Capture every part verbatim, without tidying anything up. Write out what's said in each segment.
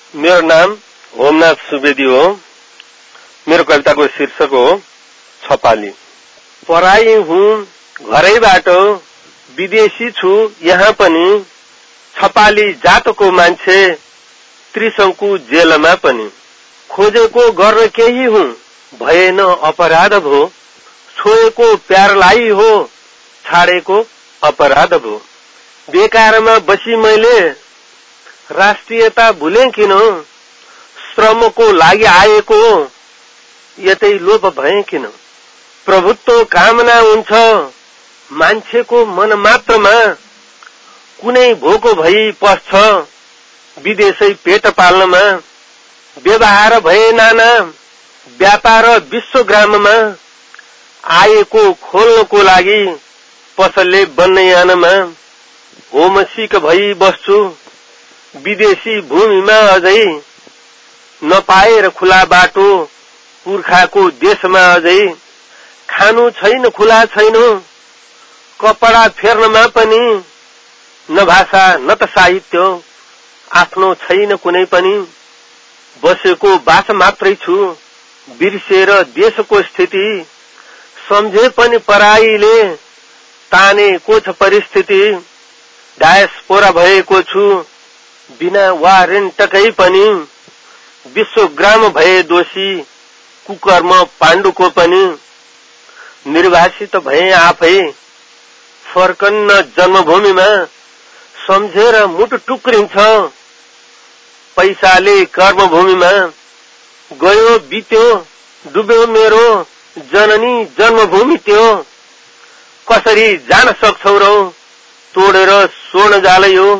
मेरो नाम होमनाथ सुवेदी हो। मेरो कविताको शीर्षक हो छपाली। पराई हुँ घरैबाट, विदेशी छु यहाँ पनि, छपाली जातको मान्छे त्रिशंकु जेलमा पनि। खोजेको गर्न केही हुँ, भएन अपराध भो, छोएको प्यारलाई हो, छाडेको अपराध भो। बेकारमा बसी मैले राष्ट्रियता भुले किन, श्रमको लागि आएको यतै लोप भए किन। प्रभुत्व कामना हुन्छ मान्छेको मन मात्रमा, कुनै भोको भई पस्छ विदेशै पेट पाल्नमा। व्यवहार भए नाना व्यापार विश्वग्राममा, आएको खोल्नको लागि पसलले बन्नयानमा। होमसिक भई बस्छु विदेशी भूमिमा अझै, नपाएर खुला बाटो पुर्खाको देशमा अझै। खानु छैन खुला छैन कपडा फेर्नमा पनि, न भाषा न त साहित्य आफ्नो छैन कुनै पनि। बसेको बास मात्रै छु बिर्सेर देशको स्थिति, सम्झे पनि पराईले तानेको छ परिस्थिति। डायस्पोरा भएको छु बिना वारेन्टकै पनि, विश्वग्राम भए दोषी कुकर्म पाण्डुको पनि। निर्वासित भए आफै फर्कन्न जन्मभूमिमा, सम्झेर मुटु टुक्रिन्छ पैसाले कर्मभूमिमा। गयो बित्यो डुब्यो मेरो जननी जन्मभूमि त्यो, कसरी जान सक्छौ र तोडेर स्वर्ण जाल यो।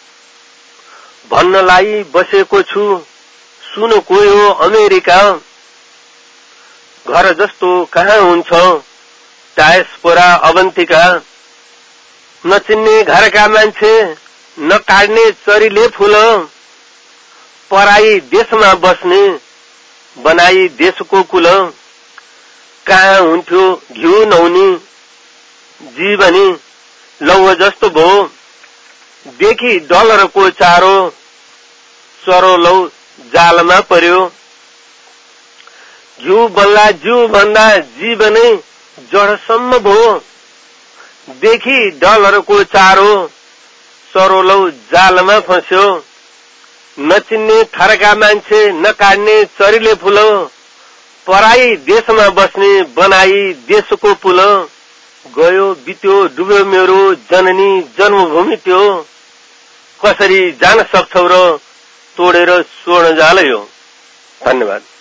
भन्नलाई बसेको छु सुन कोयो अमेरिका, घर जस्तो कहाँ हुन्छ डायस्पोरा अवन्तिका। नचिन्ने घरका मान्छे नकाट्ने चरीले फूल, पराई देशमा बस्ने बनाई देशको कुल। कहाँ हुन्थ्यो घिउ नहुनी जीवनी लौह जस्तो भो, देखि डलरको चारो चरो लौ जालमा पर्यो। घिउ बल्ला जिउ भन्दा जीवनै जडसम्म भो, देखि डलरको चारो चरो लौ जालमा फस्यो। नचिन्ने थरका मान्छे नकाट्ने चरीले फूल, पराई देशमा बस्ने बनाई देशको पुल। गयो बित्यो डुब्यो मेरो जननी जन्मभूमि त्यो, कसरी जान सक्छौ र तोडेर स्वर्ण जाल यो। धन्यवाद।